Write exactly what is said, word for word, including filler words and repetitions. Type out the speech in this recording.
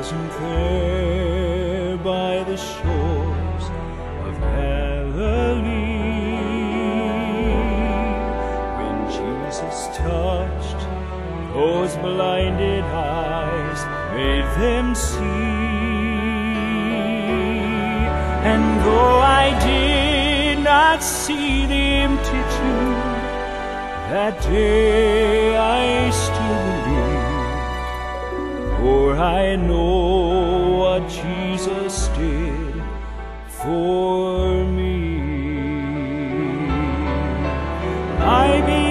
Wasn't there by the shores of Galilee when Jesus touched those blinded eyes, made them see? And though I did not see the empty tomb that day, I still believe, for I know what Jesus did for me. I believe